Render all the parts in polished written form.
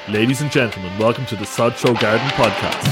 Ladies and gentlemen, welcome to the Sod Show Garden Podcast.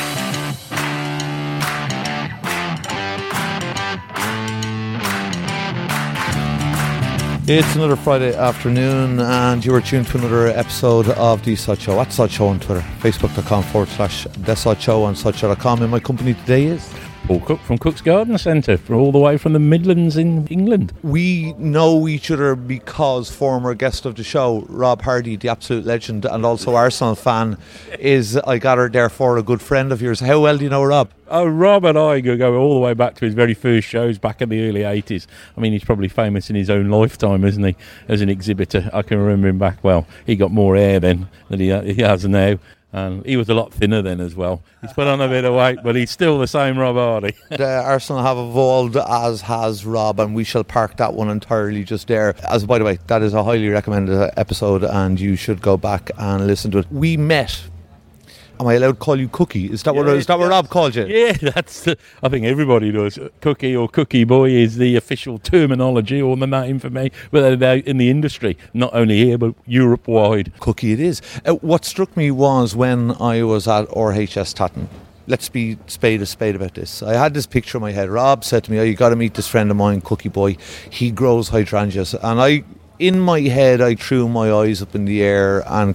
It's another Friday afternoon and you are tuned to another episode of The Sod Show at Sod Show on Twitter, facebook.com/The Sod Show and sodshow.com. And my company today is Paul Cook from Cook's Garden Centre, all the way from the Midlands in England. We know each other because former guest of the show, Rob Hardy, the absolute legend and also Arsenal fan, is, I gather, therefore a good friend of yours. How well do you know Rob? Oh, Rob and I go all the way back to his very first shows back in the early 80s. I mean, he's probably famous in his own lifetime, isn't he, as an exhibitor. I can remember him back well. He got more hair then than he has now. And he was a lot thinner then as well. He's put on a bit of weight, but he's still the same Rob Hardy. Arsenal have evolved, as has Rob, and we shall park that one entirely just there. As by the way, that is a highly recommended episode, and you should go back and listen to it. We met. Am I allowed to call you Cookie? Is that what Rob called you? Yeah, I think everybody does. Cookie or Cookie Boy is the official terminology or the name for me, but in the industry, not only here but Europe-wide. Cookie it is. What struck me was when I was at RHS Tatton. Let's be spade a spade about this. I had this picture in my head. Rob said to me, you got to meet this friend of mine, Cookie Boy. He grows hydrangeas. And in my head, I threw my eyes up in the air and,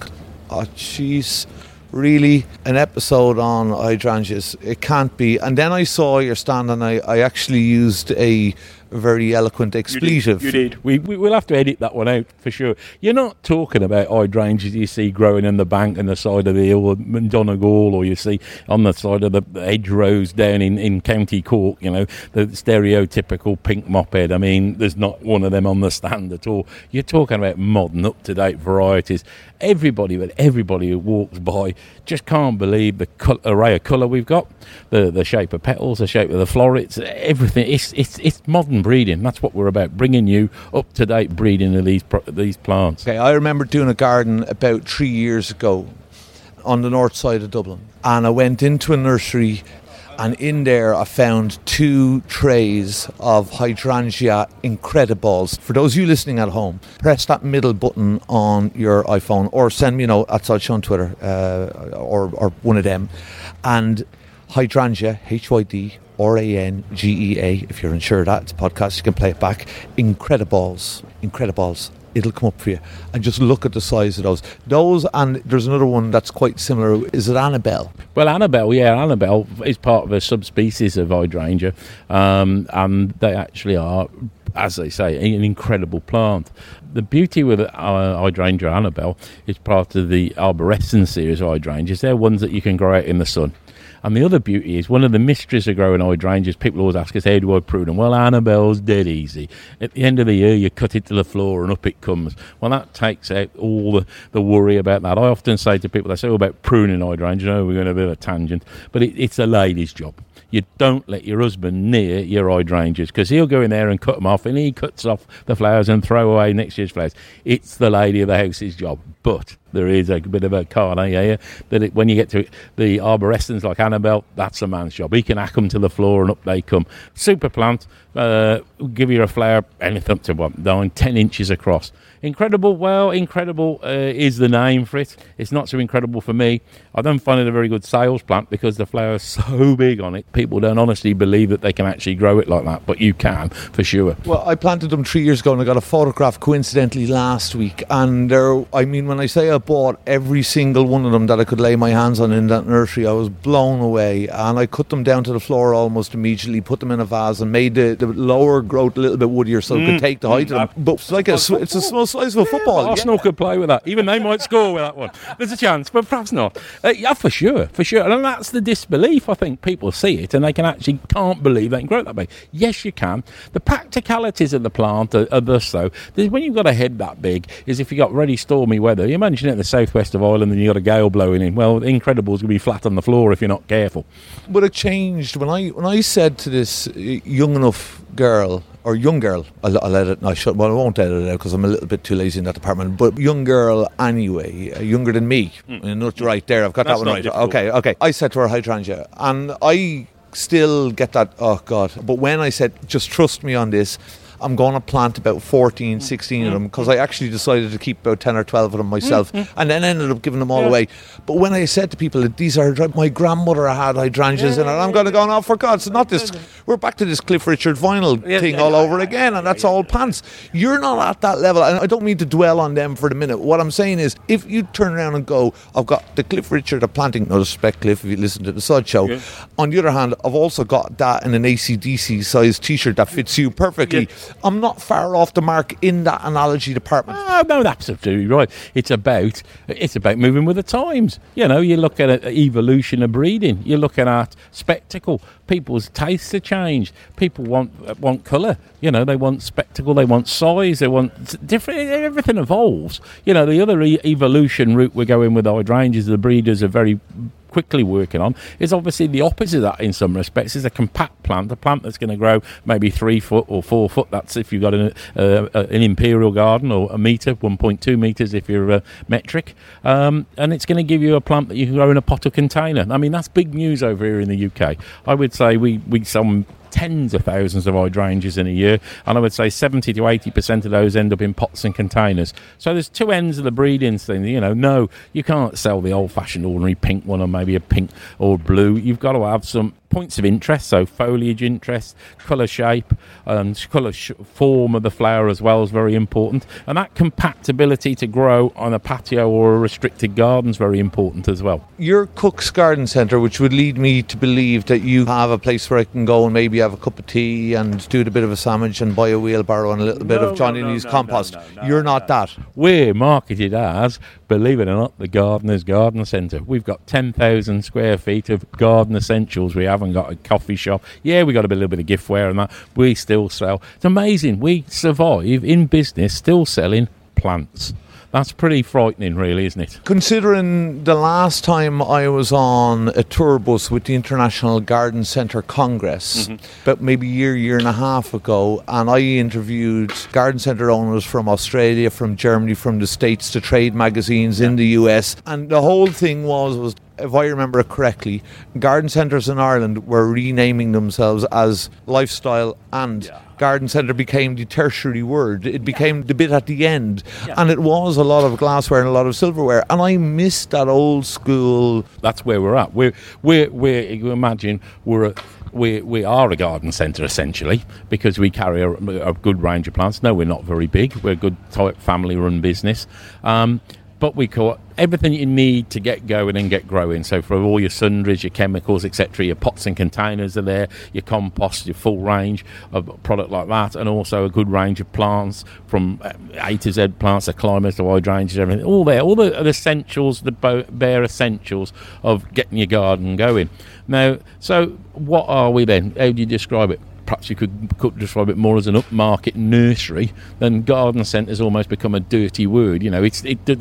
jeez, really, an episode on hydrangeas? It can't be. And then I saw your stand and I actually used a very eloquent expletive. You did. We'll have to edit that one out for sure. You're not talking about hydrangeas you see growing in the bank and the side of the hill or Donegal, or you see on the side of the hedgerows down in County Cork, you know, the stereotypical pink mophead. I mean, there's not one of them on the stand at all. You're talking about modern, up-to-date varieties. Everybody who walks by just can't believe the array of colour we've got, the shape of petals, the shape of the florets, everything. It's modern breeding. That's what we're about, bringing you up-to-date breeding of these plants. Okay, I remember doing a garden about 3 years ago on the north side of Dublin, and I went into a nursery, and in there I found 2 trays of hydrangea Incrediballs. For those of you listening at home, press that middle button on your iPhone or send me at Sodshow on Twitter or one of them. And hydrangea, HYDRANGEA, if you're unsure of that, it's a podcast, you can play it back. Incrediballs. It'll come up for you. And just look at the size of those. And there's another one that's quite similar. Is it Annabelle? Well, Annabelle is part of a subspecies of hydrangea. And they actually are, as they say, an incredible plant. The beauty with hydrangea Annabelle is part of the arborescens series of hydrangeas. They're ones that you can grow out in the sun. And the other beauty is, one of the mysteries of growing hydrangeas, people always ask us, how do I prune them? Well, Annabelle's dead easy. At the end of the year, you cut it to the floor and up it comes. Well, that takes out all the worry about that. I often say to people, they say about pruning hydrangeas, we're going to have a bit of a tangent, but it's a lady's job. You don't let your husband near your hydrangeas, because he'll go in there and cut them off, and he cuts off the flowers and throw away next year's flowers. It's the lady of the house's job. But there is a bit of a card here that when you get to the arborescens like Annabelle, that's a man's job. He can hack them to the floor and up they come. Super plant, give you a flower anything up to 9, 10 inches across. Incredible is the name for it. It's not so incredible for me. I don't find it a very good sales plant because the flower's so big on it. People don't honestly believe that they can actually grow it like that, but you can for sure. Well, I planted them 3 years ago and I got a photograph coincidentally last week, and when I say I bought every single one of them that I could lay my hands on in that nursery, I was blown away, and I cut them down to the floor almost immediately, put them in a vase and made the lower growth a little bit woodier so I could take the height of them. But it's a small size of a football. Arsenal could play with that. Even they might score with that one. There's a chance, but perhaps not. Yeah, for sure. And that's the disbelief. I think people see it and they can't believe they can grow it that big. Yes, you can. The practicalities of the plant are thus though. When you've got a head that big, is if you've got really stormy weather. You imagine it in the southwest of Ireland and you've got a gale blowing in. Well, Incredible's going to be flat on the floor if you're not careful. But it changed when I said to this young enough girl, or young girl, I'll edit, I won't edit it out because I'm a little bit too lazy in that department, but young girl anyway, younger than me. Not right there, I've got that one right. Difficult. Okay. I said to her hydrangea, and I still get that, oh God. But when I said, just trust me on this, I'm going to plant about 14, 16 of them, because I actually decided to keep about 10 or 12 of them myself, and then ended up giving them all away. But when I said to people that these are, my grandmother had hydrangeas in it, I'm going to go, no, for God, it's not this. We're back to this Cliff Richard vinyl thing all over again, and that's all pants. You're not at that level, and I don't mean to dwell on them for the minute. What I'm saying is, if you turn around and go, I've got the Cliff Richard of planting, no respect, Cliff, if you listen to the Sod Show. Yeah. On the other hand, I've also got that in an AC/DC size t-shirt that fits you perfectly. Yeah. I'm not far off the mark in that analogy department. Oh, no, that's absolutely right. It's about moving with the times. You know, you look at evolution of breeding. You're looking at spectacle. People's tastes are changed. People want colour. You know, they want spectacle. They want size. They want different. Everything evolves. You know, the other evolution route we're going with hydrangeas, the breeders are very quickly working on, is obviously the opposite of that in some respects. Is a compact plant, a plant that's going to grow maybe 3 foot or 4 foot. That's if you've got an imperial garden, or a metre, 1.2 metres if you're metric, and it's going to give you a plant that you can grow in a pot or container. I mean, that's big news over here in the UK. I would say we sell tens of thousands of hydrangeas in a year, and I would say 70 to 80% of those end up in pots and containers. So there's two ends of the breeding thing. You know, no, you can't sell the old-fashioned ordinary pink one, or maybe a pink or blue. You've got to have some points of interest, so foliage interest, colour shape, form of the flower as well is very important, and that compatibility to grow on a patio or a restricted garden is very important as well. Your Cook's Garden Centre, which would lead me to believe that you have a place where I can go and maybe have a cup of tea and do a bit of a sandwich and buy a wheelbarrow and a little bit of Johnny Lee's compost. You're not that. We're marketed as, believe it or not, the Gardener's Garden Centre. We've got 10,000 square feet of garden essentials. We haven't got a coffee shop. Yeah, we got a little bit of giftware and that. We still sell. It's amazing. We survive in business still selling plants. That's pretty frightening, really, isn't it? Considering the last time I was on a tour bus with the International Garden Centre Congress, about maybe a year and a half ago, and I interviewed garden centre owners from Australia, from Germany, from the States, to trade magazines in the US, and the whole thing was, if I remember it correctly, garden centres in Ireland were renaming themselves as lifestyle, and garden centre became the tertiary word. It became the bit at the end, and it was a lot of glassware and a lot of silverware, and I missed that old school. That's where we're at. We're you imagine we are a garden centre essentially, because we carry a good range of plants. No, we're not very big. We're a good type family run business. But we call everything you need to get going and get growing. So for all your sundries, your chemicals, etc., your pots and containers are there, your compost, your full range of product like that, and also a good range of plants from A to Z plants, the climbers, the hydrangeas, everything, all there, all the essentials, the bare essentials of getting your garden going. Now, so what are we then? How do you describe it? Perhaps you could describe it more as an upmarket nursery. Then garden centre's almost become a dirty word. You know,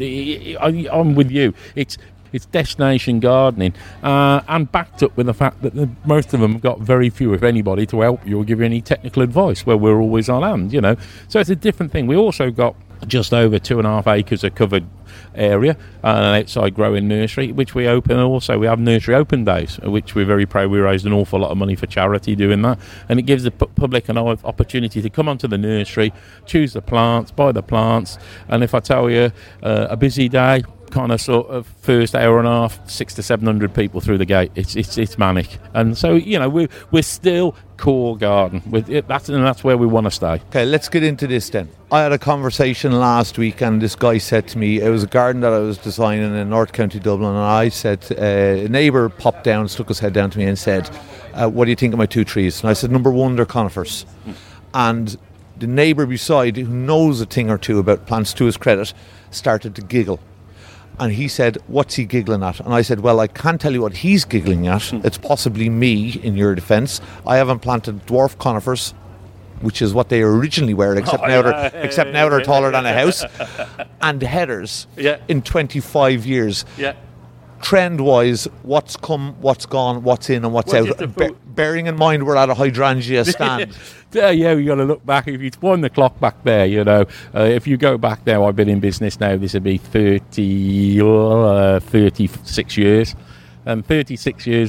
I'm with you. It's destination gardening, and backed up with the fact that most of them have got very few, if anybody, to help you or give you any technical advice, where we're always on hand, you know. So it's a different thing. We also got just over 2.5 acres of covered area, an outside growing nursery, which we open. Also, we have nursery open days, which we're very proud. We raised an awful lot of money for charity doing that, and it gives the public an opportunity to come onto the nursery, choose the plants, buy the plants, and if I tell you, a busy day, kind of sort of first hour and a half, 600 to 700 people through the gate. It's manic, and so, you know, we're still core garden. That's where we want to stay. Okay, let's get into this then. I had a conversation last week, and this guy said to me, it was a garden that I was designing in North County Dublin, and I said, a neighbour popped down, stuck his head down to me and said, what do you think of my 2 trees? And I said, number one, they're conifers. And the neighbour beside, who knows a thing or two about plants to his credit, started to giggle. And he said, what's he giggling at? And I said, well, I can't tell you what he's giggling at. It's possibly me, in your defence. I haven't planted dwarf conifers, which is what they originally were, except now they're taller than a house, and headers in 25 years. Yeah. Trend-wise, what's come, what's gone, what's in and what's out. Bearing in mind we're at a hydrangea stand. Yeah, we got to look back. If you wind the clock back there, you know, if you go back there, I've been in business now, this would be 36 years. And 36 years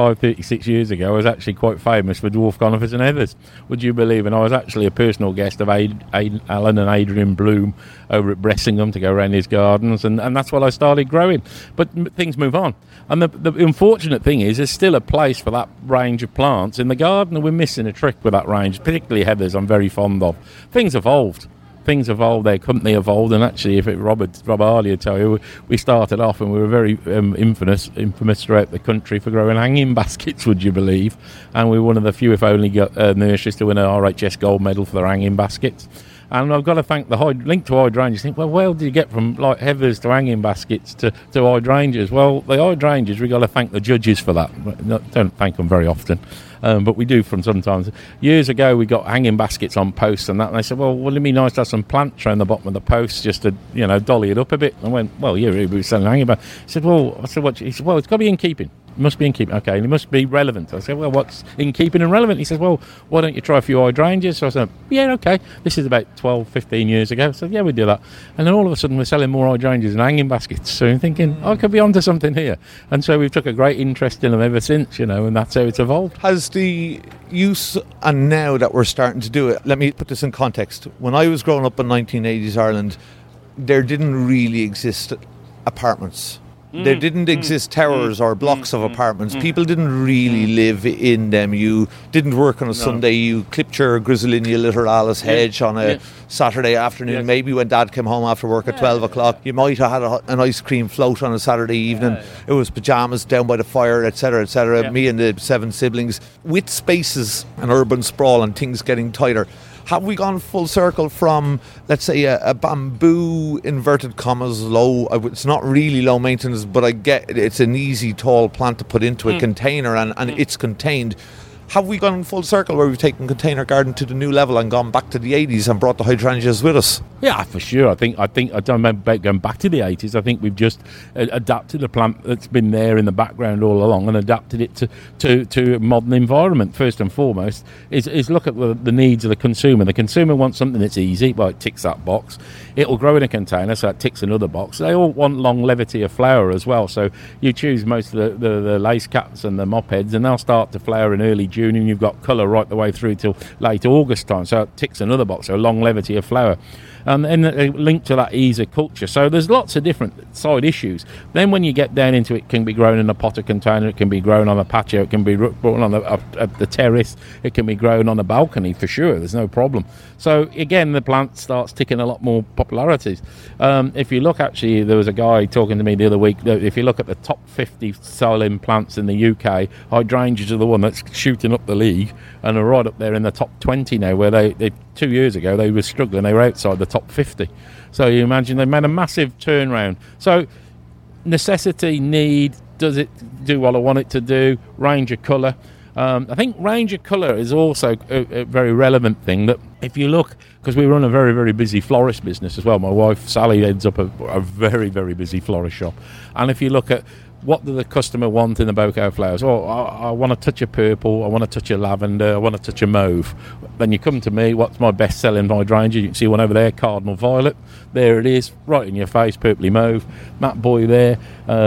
ago, I was actually quite famous for dwarf conifers and heathers. Would you believe? And I was actually a personal guest of Alan and Adrian Bloom over at Bressingham to go around his gardens, and that's what I started growing. But things move on. And the unfortunate thing is there's still a place for that range of plants in the garden, and we're missing a trick with that range, particularly heathers I'm very fond of. Things evolved, their company evolved, and actually, Rob Harley would tell you, we started off and we were very infamous throughout the country for growing hanging baskets, would you believe? And we were one of the few, if only, nurseries to win an RHS gold medal for their hanging baskets. And I've got to thank the link to hydrangeas. Think, well, where do you get from like heathers to hanging baskets to hydrangeas? Well, the hydrangeas, we've got to thank the judges for that. Don't thank them very often. But we do from sometimes. Years ago, we got hanging baskets on posts and that, and they said, well, wouldn't it be nice to have some plants around the bottom of the posts just to, dolly it up a bit? And I went, well, yeah, we were selling hanging baskets. He said, what? He said, well, it's got to be in keeping. It must be in keeping. Okay, and it must be relevant. I said, well, what's in keeping and relevant? He says, well, why don't you try a few hydrangeas? So I said, yeah, okay. This is about 12, 15 years ago. So yeah, we do that. And then all of a sudden we're selling more hydrangeas and hanging baskets. So I'm thinking, I could be onto something here. And so we've took a great interest in them ever since, and that's how it's evolved. Has the use, and now that we're starting to do it, let me put this in context. When I was growing up in 1980s Ireland, there didn't really exist apartments. There didn't exist towers or blocks of apartments. People didn't really live in them. You didn't work on a Sunday. You clipped your Griselinia littoralis hedge on a Saturday afternoon. Yes. Maybe when Dad came home after work at 12 o'clock. You might have had an ice cream float on a Saturday evening. It was pyjamas down by the fire, etc., etc. Yeah. Me and the 7 siblings. With spaces and urban sprawl and things getting tighter, have we gone full circle from, let's say, a bamboo, inverted commas, low, it's not really low maintenance, but I get it, it's an easy, tall plant to put into a container and it's contained. Have we gone full circle where we've taken container garden to the new level and gone back to the 80s and brought the hydrangeas with us? Yeah, for sure. I think I don't remember about going back to the 80s. I think we've just adapted a plant that's been there in the background all along and adapted it to a modern environment. First and foremost is look at the needs of the consumer. The consumer wants something that's easy. Well, it ticks that box. It'll grow in a container, so it ticks another box. They all want longevity of flower as well. So you choose most of the lace caps and the mop heads, and they'll start to flower in early June, and you've got colour right the way through till late August time. So it ticks another box, so longevity of flower. And linked to that ease of culture. So there's lots of different side issues. Then when you get down into it, can be grown in a potted container, it can be grown on a patio, it can be grown on the terrace, it can be grown on a balcony for sure, there's no problem. So again, the plant starts ticking a lot more popularities. If you look, actually, there was a guy talking to me the other week, if you look at the top 50 selling plants in the UK, hydrangeas are the one that's shooting up the league and are right up there in the top 20 now, where they 2 years ago they were struggling, they were outside the top 50. So you imagine they've made a massive turnaround. So necessity, need, does it do what I want it to do? Range of colour. I think range of colour is also a very relevant thing. That if you look, because we run a very, very busy florist business as well. My wife Sally heads up a very, very busy florist shop. And if you look at what do the customer want in the bouquet of flowers? Oh, I want a touch of purple, I want a touch of lavender, I want a touch of mauve. Then you come to me, what's my best-selling hydrangea? You can see one over there, Cardinal Violet. There it is, right in your face, purpley mauve. Matt Boy there,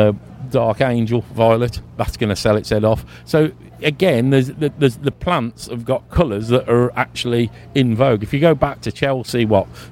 Dark Angel Violet. That's going to sell its head off. So again, there's the plants have got colours that are actually in vogue. If you go back to Chelsea,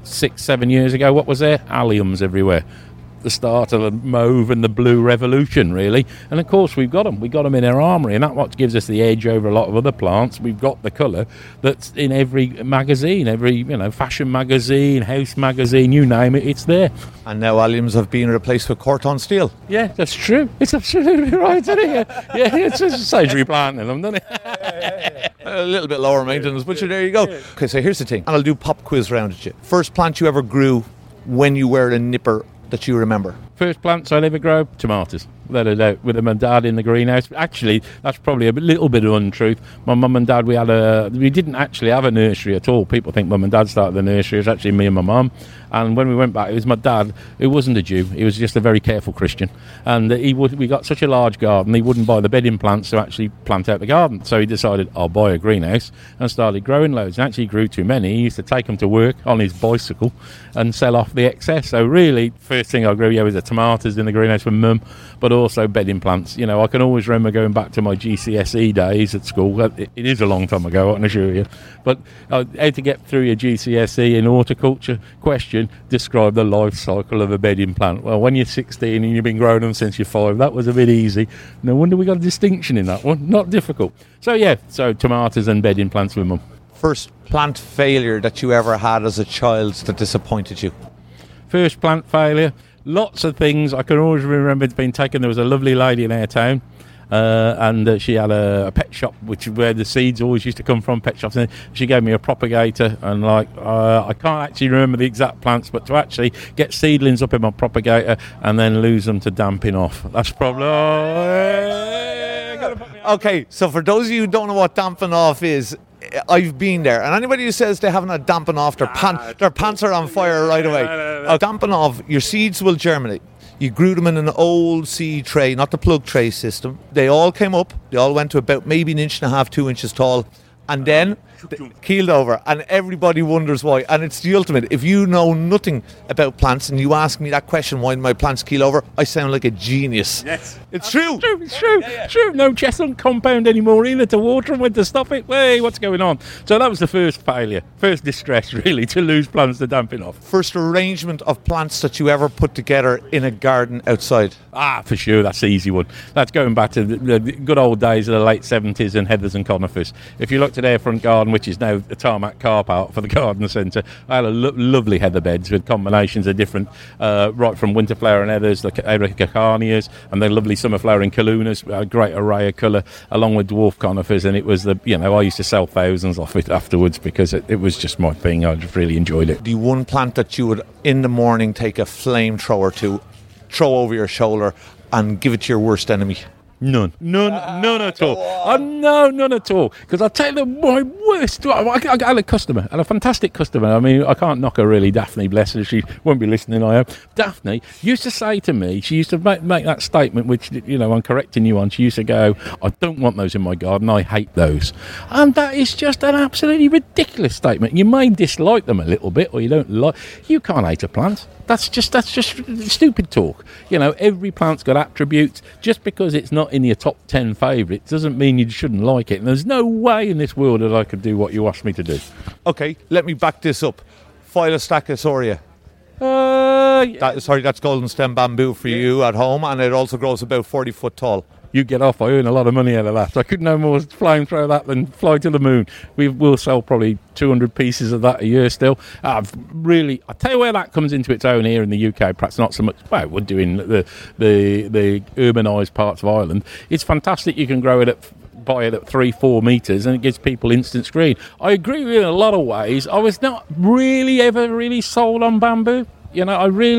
6-7 years ago, what was there? Alliums everywhere. The start of the mauve and the blue revolution, really. And of course we've got them in our armoury, and that's what gives us the edge over a lot of other plants. We've got the colour that's in every magazine, every fashion magazine, house magazine, you name it, it's there. And now alliums have been replaced with Corton steel. Yeah, that's true. It's absolutely right, isn't it? Yeah, it's just saves replanting them, doesn't it? A little bit lower maintenance, but there you go. Okay, so here's the thing, and I'll do pop quiz round at you. First plant you ever grew when you were a nipper that you remember? First plants I'd ever grow, tomatoes. With my dad in the greenhouse. Actually, that's probably a little bit of untruth. My mum and dad, we didn't actually have a nursery at all. People think mum and dad started the nursery. It was actually me and my mum. And when we went back, it was my dad, who wasn't a Jew. He was just a very careful Christian. And we got such a large garden, he wouldn't buy the bedding plants to actually plant out the garden. So he decided, I'll buy a greenhouse, and started growing loads. And actually grew too many. He used to take them to work on his bicycle and sell off the excess. So really, first thing I grew, was the tomatoes in the greenhouse with mum. But also bedding plants. You know, I can always remember going back to my GCSE days at school. It is a long time ago, I can assure you. But how to get through your GCSE in horticulture question, describe the life cycle of a bedding plant. Well, when you're 16 and you've been growing them since you're 5, that was a bit easy. No wonder we got a distinction in that one. Not difficult. So tomatoes and bedding plants with mum. First plant failure that you ever had as a child that disappointed you? First plant failure, lots of things. I can always remember it being taken. There was a lovely lady in our town, and she had a pet shop, where the seeds always used to come from, pet shops. And she gave me a propagator, and I can't actually remember the exact plants, but to actually get seedlings up in my propagator and then lose them to damping off, that's probably... Okay, so for those of you who don't know what damping off is, I've been there, and anybody who says they haven't had damping off, their pants are on fire right away. Damping off, your seeds will germinate. You grew them in an old seed tray, not the plug tray system. They all came up. They all went to about maybe 1.5 inches, 2 inches tall, and then keeled over, and everybody wonders why. And it's the ultimate. If you know nothing about plants and you ask me that question, why did my plants keel over, I sound like a genius. Yes, it's true. It's true. No chestnut compound anymore either to water them with, to stop it. Hey, what's going on? So that was the first failure, first distress really, to lose plants to damping off. First arrangement of plants that you ever put together in a garden outside? For sure, that's the easy one. That's going back to the good old days of the late 70s and heathers and conifers. If you looked at their front garden, which is now the tarmac car park for the garden centre, I had lovely heather beds with combinations of different, right from winter flowering heathers, the Ericacarnias, and the lovely summer flowering Kalunas, a great array of colour, along with dwarf conifers. And it was I used to sell thousands off it afterwards because it was just my thing. I just really enjoyed it. The one plant that you would in the morning take a flamethrower to, throw over your shoulder and give it to your worst enemy? None at all. None at all. Because I'll tell you my worst. I had a customer, and a fantastic customer. I mean, I can't knock her really, Daphne, bless her. She won't be listening, I hope. Daphne used to say to me, she used to make that statement, which, I'm correcting you on. She used to go, I don't want those in my garden, I hate those. And that is just an absolutely ridiculous statement. You may dislike them a little bit, or you can't hate a plant. That's just stupid talk. Every plant's got attributes. Just because it's not in your top 10 favourites doesn't mean you shouldn't like it. And there's no way in this world that I could do what you asked me to do. Okay, let me back this up. Phyllostachys that's golden stem bamboo for you at home, and it also grows about 40 foot tall. You get off, I earn a lot of money out of that. I could no more throw that than fly to the moon. We'll sell probably 200 pieces of that a year still. I tell you where that comes into its own here in the UK, perhaps not so much. Well, we're doing the urbanised parts of Ireland. It's fantastic. You can grow it buy it at 3-4 metres, and it gives people instant screen. I agree with you in a lot of ways. I was not really ever really sold on bamboo. Like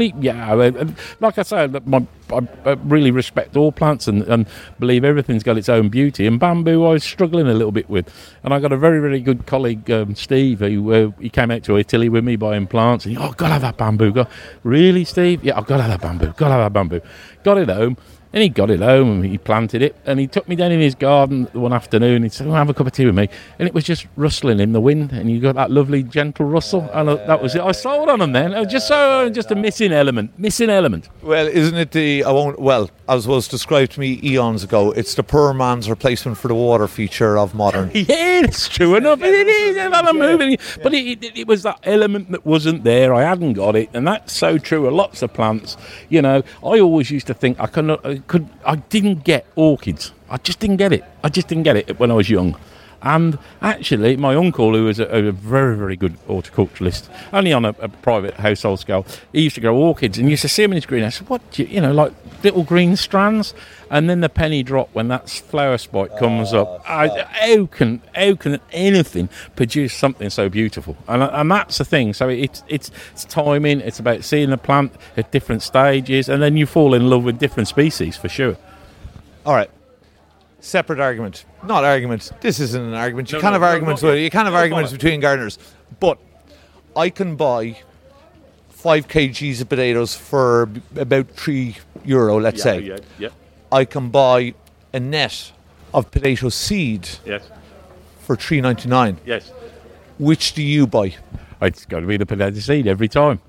I said, I really respect all plants and believe everything's got its own beauty. And bamboo, I was struggling a little bit with. And I got a very, very good colleague, Steve, who he came out to Italy with me buying plants. And I've got to have that bamboo. Really, Steve? Yeah, I've got to have that bamboo. Got it home. And he got it home and he planted it, and he took me down in his garden one afternoon. He said, have a cup of tea with me. And it was just rustling in the wind, and you got that lovely gentle rustle, and that was it. I sold on them then. It was just a missing element. Well, isn't it as was described to me eons ago, it's the poor man's replacement for the water feature of modern. Yeah, it's true enough. It is. But it was that element that wasn't there. I hadn't got it, and that's so true of lots of plants. I always used to think I didn't get orchids. I just didn't get it when I was young. And actually, my uncle, who was a very, very good horticulturalist, only on a private household scale, he used to grow orchids and used to see them in his greenhouse. What, like little green strands? And then the penny drop when that flower spike comes up. How can anything produce something so beautiful? And that's the thing. So it's timing. It's about seeing the plant at different stages, and then you fall in love with different species for sure. All right. Separate argument. Not argument. This isn't an argument. You can't have arguments between gardeners. But I can buy 5 kgs of potatoes for about €3, let's say. Yeah. I can buy a net of potato seed for $3.99. Yes. Which do you buy? It's got to be the potato seed every time.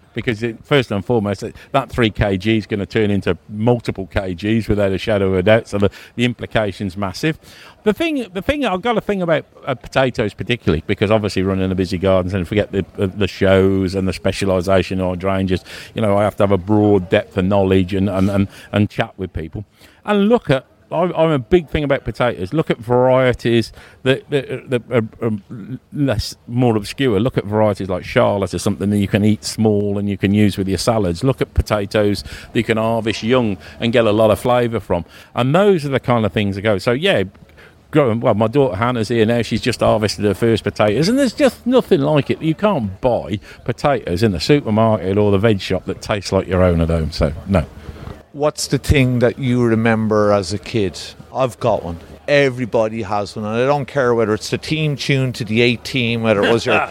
because first and foremost, that 3 kg is going to turn into multiple kgs without a shadow of a doubt. So the implication's massive. The thing I've got to think about potatoes particularly, because obviously running a busy garden, and forget the shows and the specialisation in hydrangeas. You know, I have to have a broad depth of knowledge and chat with people and look at. I'm a big thing about potatoes. Look at varieties that are more obscure. Look at varieties like Charlotte, or something that you can eat small and you can use with your salads. Look at potatoes that you can harvest young and get a lot of flavour from. And those are the kind of things that go. So, yeah, well, my daughter Hannah's here now. She's just harvested her first potatoes, and there's just nothing like it. You can't buy potatoes in the supermarket or the veg shop that taste like your own at home. So, no. What's the thing that you remember as a kid? I've got one. Everybody has one, and I don't care whether it's the team tune to the 8 team, whether it was your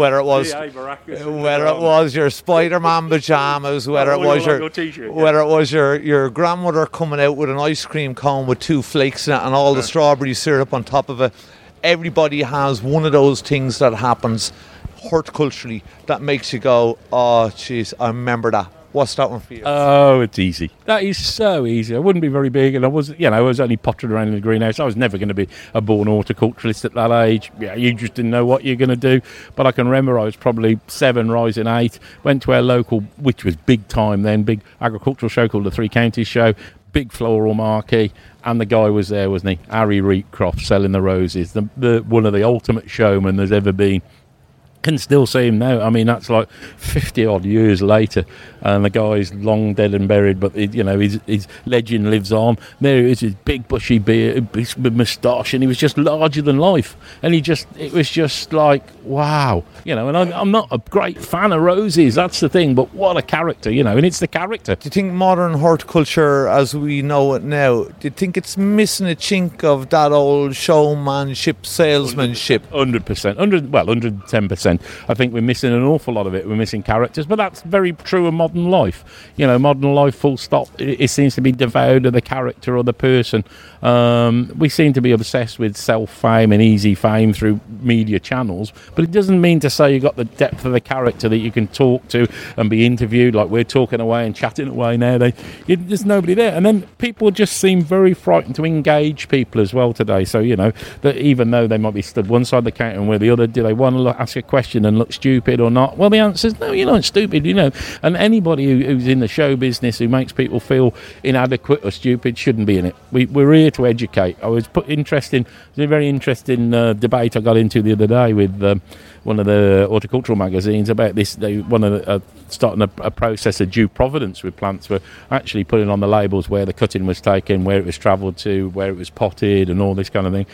Spider-Man pajamas, whether it was your grandmother coming out with an ice cream cone with 2 flakes in it and all the strawberry syrup on top of it. Everybody has one of those things that happens horticulturally that makes you go, oh, jeez, I remember that. What's that one for you? Oh, it's easy. That is so easy. I wouldn't be very big, and I was only pottering around in the greenhouse. I was never going to be a born horticulturalist at that age. Yeah, you just didn't know what you're going to do. But I can remember I was probably 7, rising 8. Went to our local, which was big time then, big agricultural show called the Three Counties Show. Big floral marquee, and the guy was there, wasn't he? Harry Reetcroft selling the roses. The one of the ultimate showmen there's ever been. Can still see him now. I mean, that's like 50 odd years later, and the guy's long dead and buried, but his legend lives on. There he is, his big bushy beard, big moustache, and he was just larger than life. And it was just like, wow, and I'm not a great fan of roses, that's the thing, but what a character, and it's the character. Do you think modern horticulture as we know it now, do you think it's missing a chink of that old showmanship, salesmanship? 100%, 110%. I think we're missing an awful lot of it. We're missing characters, but that's very true of modern life. Modern life, full stop. It seems to be devoured of the character or the person. We seem to be obsessed with self-fame and easy fame through media channels, but it doesn't mean to say you've got the depth of the character that you can talk to and be interviewed like we're talking away and chatting away now. There's nobody there. And then people just seem very frightened to engage people as well today. So, that even though they might be stood one side of the counter and we're the other, do they want to ask a question and look stupid or not? Well, the answer is no, you're not stupid, And anybody who's in the show business who makes people feel inadequate or stupid shouldn't be in it. We're here to educate. I was a very interesting debate I got into the other day with one of the horticultural magazines about this. They starting a process of due providence with plants, for actually putting on the labels where the cutting was taken, where it was travelled to, where it was potted, and all this kind of thing.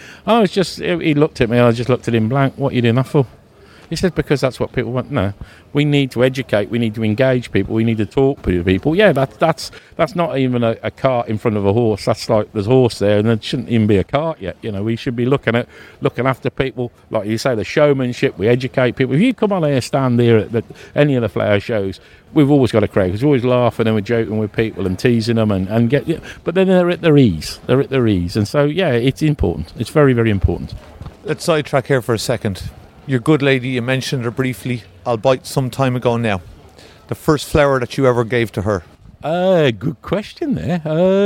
He looked at me, and I just looked at him blank. What are you doing that for? He said, because that's what people want. No, we need to educate, we need to engage people, we need to talk to people. Yeah, that's not even a cart in front of a horse. That's like there's a horse there and there shouldn't even be a cart yet. We should be looking after people. Like you say, the showmanship, we educate people. If you come on here, stand there at any of the flower shows, we've always got a crowd, because we're always laughing and we're joking with people and teasing them and but then they're at their ease. And so, yeah, it's important. It's very, very important. Let's sidetrack here for a second. Your good lady, you mentioned her briefly, albeit some time ago now. The first flower that you ever gave to her? Good question there.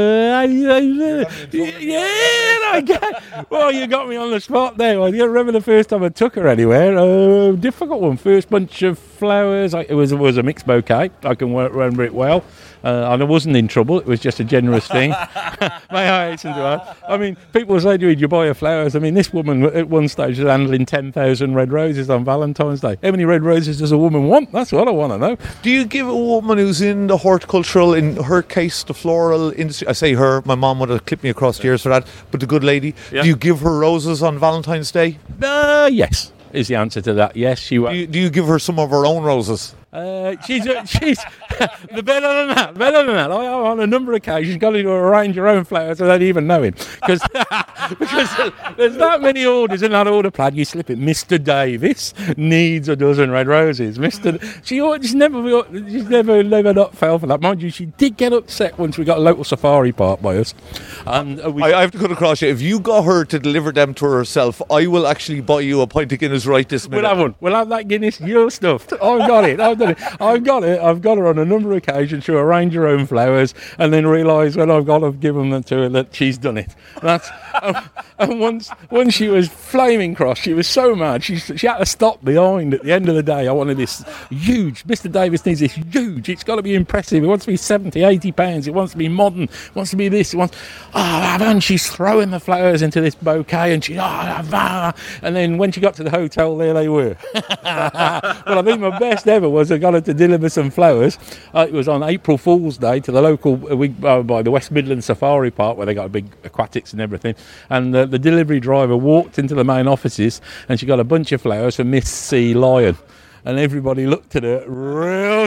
Well, you got me on the spot there. I don't remember the first time I took her anywhere. Difficult one. First bunch of flowers. It was a mixed bouquet. I can remember it well. And I wasn't in trouble. It was just a generous thing. May I hasten to add? I mean, people say to me, you buy her flowers. I mean, this woman at one stage was handling 10,000 red roses on Valentine's Day. How many red roses does a woman want? That's what I want to know. Do you give a woman who's in the horticultural, in her case, the floral industry, I say her, my mom would have clipped me across the ears for that, but the good lady, do you give her roses on Valentine's Day? Yes, is the answer to that. Yes, she will. Do you give her some of her own roses? She's The better than that. I on a number of occasions got to arrange your own flowers without even knowing, because there's that many orders in that order plan. You slip it. Mr. Davis needs a dozen red roses. She's never not fell for that. Mind you, she did get upset once we got a local safari park by us. And I have to cut across you. If you got her to deliver them to herself, I will actually buy you a pint of Guinness right this minute. We'll have one. We'll have that Guinness. You're stuffed. I've got it. I've got her on a number of occasions to arrange her own flowers, and then realise when I've got to give them to her that she's done it. And once she was flaming cross, she was so mad. She had to stop behind at the end of the day. I wanted this huge. Mr. Davis needs this huge. It's got to be impressive. It wants to be 70, 80 pounds. It wants to be modern. It wants to be this. It wants. And she's throwing the flowers into this bouquet, and and then when she got to the hotel, there they were. Well, I think my best ever was I got her to deliver some flowers. It was on April Fool's Day to the local by the West Midlands Safari Park, where they got a big aquatics and everything. And the delivery driver walked into the main offices, and she got a bunch of flowers for Miss C. Lion. And everybody looked at her real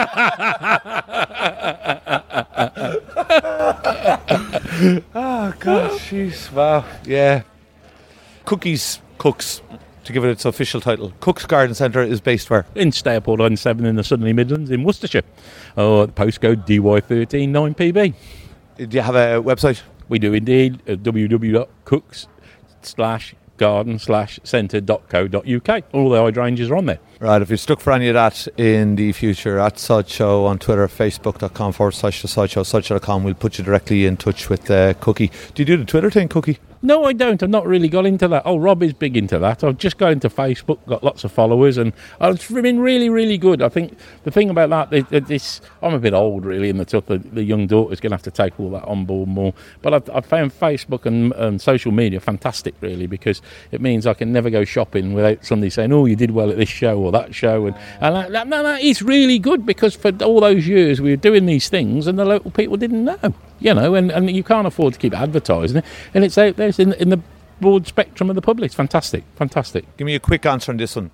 Oh, God, jeez, wow, yeah. Cooks, to give it its official title. Cook's Garden Centre is based where? In Stayport on 7 in the Suddenly Midlands in Worcestershire. Postcode DY13 9PB. Do you have a website? We do indeed. www.cooks/garden/centre.co.uk. All the hydrangeas are on there. Right, if you're stuck for any of that in the future, at Sod Show on Twitter, facebook.com/The Sod Show, sodShow.com, we'll put you directly in touch with Cookie. Do you do the Twitter thing, Cookie? No, I don't. I've not really got into that. Oh, Rob is big into that. I've just got into Facebook, got lots of followers, and it's been really, really good. I think the thing about that, I'm a bit old, really, and the young daughter's going to have to take all that on board more. But I've found Facebook and social media fantastic, really, because it means I can never go shopping without somebody saying, oh, you did well at this show or that show. And that is really good, because for all those years we were doing these things and the local people didn't know. And you can't afford to keep advertising it, and it's out there in the broad spectrum of the public. It's fantastic. Give me a quick answer on this one.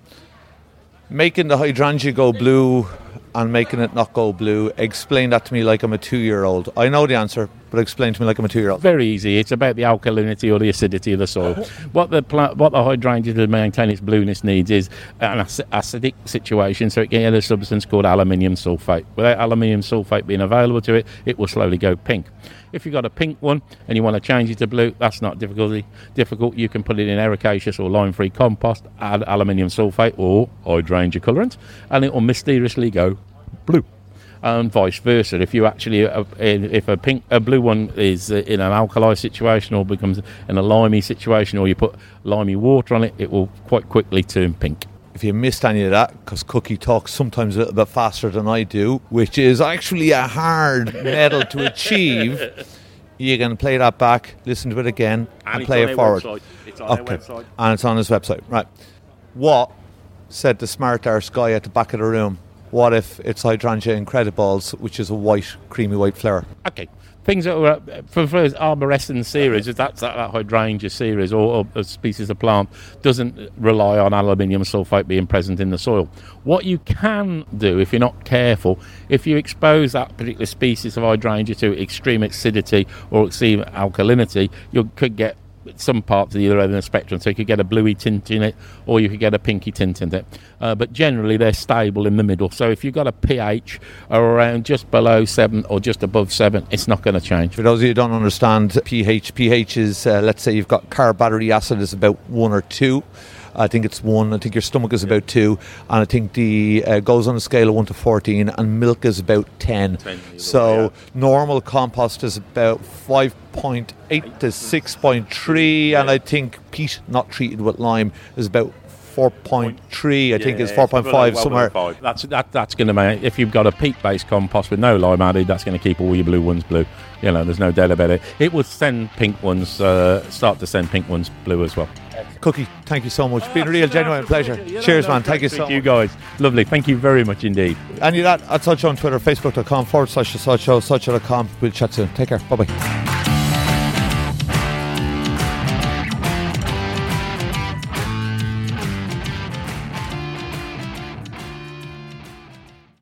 Making the hydrangea go blue and making it not go blue, explain that to me like I'm a 2-year-old. I know the answer, but explain to me like I'm a 2-year-old. Very easy. It's about the alkalinity or the acidity of the soil. What the hydrangea to maintain its blueness needs is an acidic situation, so it can get a substance called aluminium sulfate. Without aluminium sulfate being available to it, it will slowly go pink. If you've got a pink one and you want to change it to blue, that's not difficult. You can put it in ericaceous or lime-free compost, add aluminium sulfate or hydrangea colourant, and it will mysteriously go blue. And vice versa. If you actually, if a blue one is in an alkali situation or becomes in a limey situation, or you put limey water on it, it will quite quickly turn pink. If you missed any of that, because Cookie talks sometimes a little bit faster than I do, which is actually a hard medal to achieve, you can play that back, listen to it again, and play it forward. It's on their website. And it's on his website. Right. What said the smart arse guy at the back of the room? What if it's Hydrangea Incredibles, which is a creamy white flower? Okay. Things that were for arborescens series, if that's that hydrangea series or a species of plant, doesn't rely on aluminium sulfate being present in the soil. What you can do, if you're not careful, if you expose that particular species of hydrangea to extreme acidity or extreme alkalinity, you could get some parts of the other end of the spectrum. So you could get a bluey tint in it, or you could get a pinky tint in it. But generally they're stable in the middle. So if you've got a pH around just below 7 or just above 7, it's not going to change. For those of you who don't understand pH is, let's say you've got carbaric acid is about 1 or 2. I think it's 1. I think your stomach is about 2, and I think the goes on a scale of 1 to 14, and milk is about 10. So normal compost is about 5.8 to 6.3, and I think peat not treated with lime is about 4.3. I think it's 4.5 somewhere. That's going to make, if you've got a peat-based compost with no lime added, that's going to keep all your blue ones blue. There's no doubt about it. It will send pink ones, start to send pink ones blue as well. Cookie, thank you so much. Been a real genuine pleasure. Cheers, man. Thank you so much. You guys. Lovely. Thank you very much indeed. And you that at Sod Show on Twitter, facebook.com/The Sod Show, sodShow.com. We'll chat soon. Take care. Bye-bye.